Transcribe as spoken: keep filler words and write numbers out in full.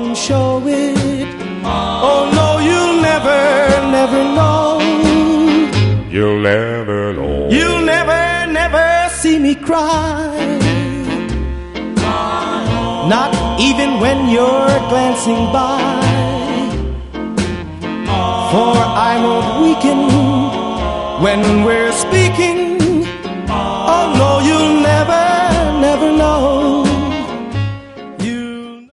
don't show it. Oh no, you'll never, never know. You'll never know. You'll never, never see me cry. Not even when you're glancing by. For I won't weaken when we're speaking. Oh no, you'll never